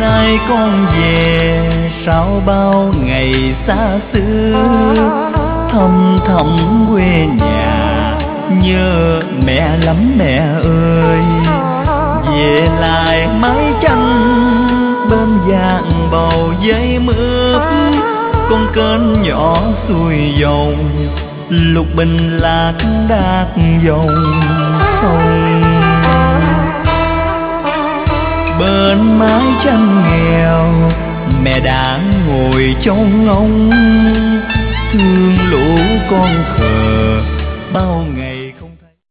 nay con về sau bao ngày xa xưa, thầm thầm quê nhà nhớ mẹ lắm mẹ ơi. Về lại mái tranh bên vàng bầu giấy mướp, con kênh nhỏ xuôi dòng lục bình lạc đác dòng sông. Bên mái tranh nghèo mẹ đã ngồi trong ngóng, thương lũ con khờ bao ngày.